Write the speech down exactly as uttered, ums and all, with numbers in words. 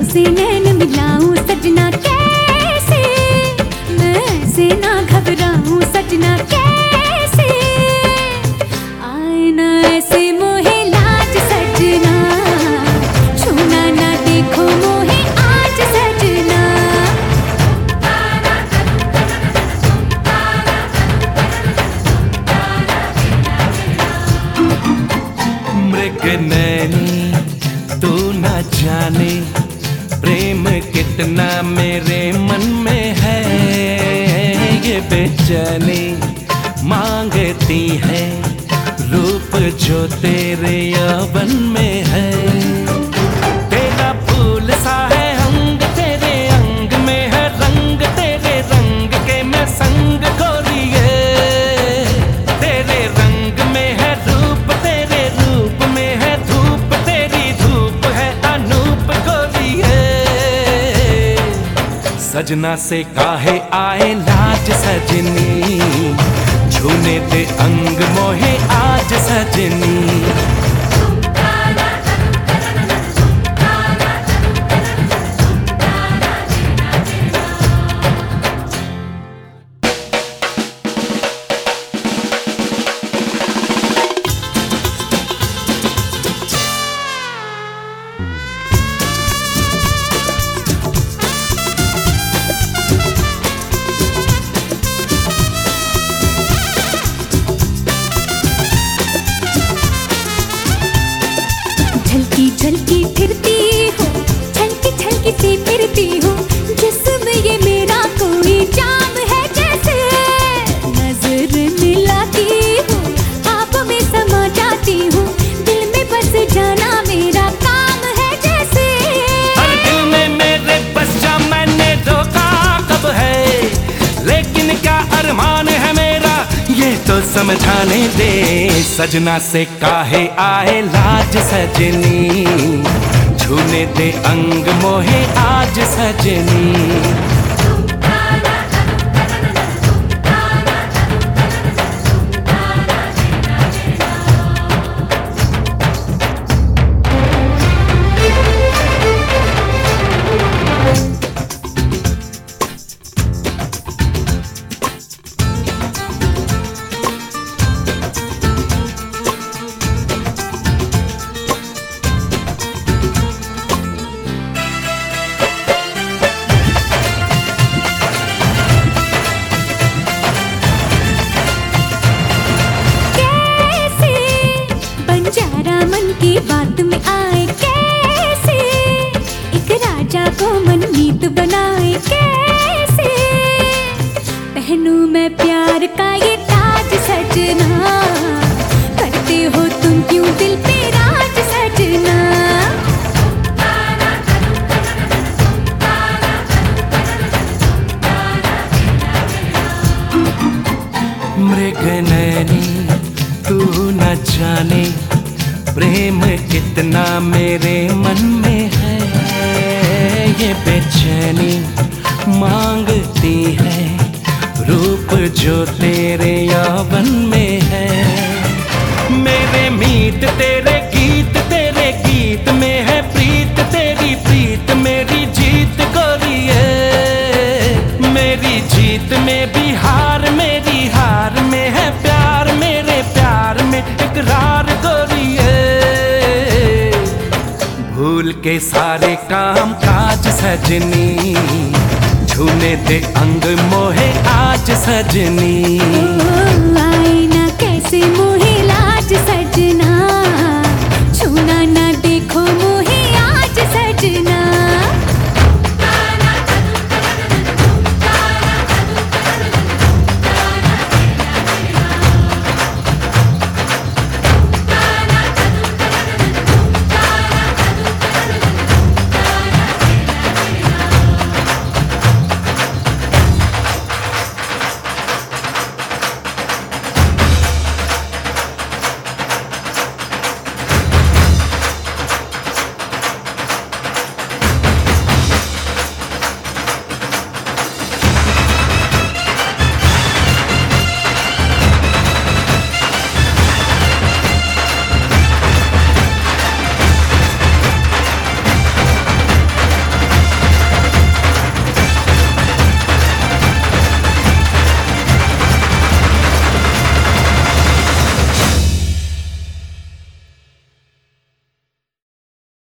तुमसे नैन मिलाऊं सजना कैसे, मैं ऐसे ना घबराऊं सजना कैसे, आए ना ऐसे मोहे लाज सजना, छूना ना देखो मोहे आज सजना। मृग नैनी तू न जाने प्रेम कितना मेरे मन में है, ये बेचैनी मांगती है रूप जो तेरे यौवन में है। तेरा फूल सा है अंग तेरे अंग में है रंग तेरे रंग के मैं संग गोरिए, तेरे रंग में है रूप तेरे रूप में है धूप तेरी धूप है अनूप गोरिए। सजना से काहे आए लाज सजनी, छूने दे अंग मोहे आज सजनी। झलकी फिरती हो छलकी छलकी सी फिरती हो, जिसमें ये मेरा कोई जाम है जैसे, नजर मिलाती हूँ आप में समा जाती हूँ, दिल में बस जाना मेरा काम है जैसे। हर दिल में मेरे बस जा मैंने रोका कब है, लेकिन क्या अरमान है मेरा ये तो समझाने दे। सजना से काहे आए लाज सजनी, छूने दे अंग मोहे आज सजनी। की बात में आए कैसे, एक राजा को मनमीत बनाए कैसे, पहनूं मैं प्यार का ये ताज सजना, करते हो तुम क्यों दिल पे राज सजना। मृग नैनी तू न जाने प्रेम कितना मेरे मन में है, ये बेचैनी मांगती है रूप जो तेरे यौवन में है। मेरे मीत तेरे गीत तेरे गीत में है प्रीत तेरी प्रीत मेरी जीत गोरिए, मेरी जीत में भी हार मेरी हार में है प्यार मेरे प्यार में इकरार गोरिए। भूल के सारे काम काज सजनी, छूने दे अंग मोहे आज सजनी। ओ, आए ना कैसे मोहे लाज सजना,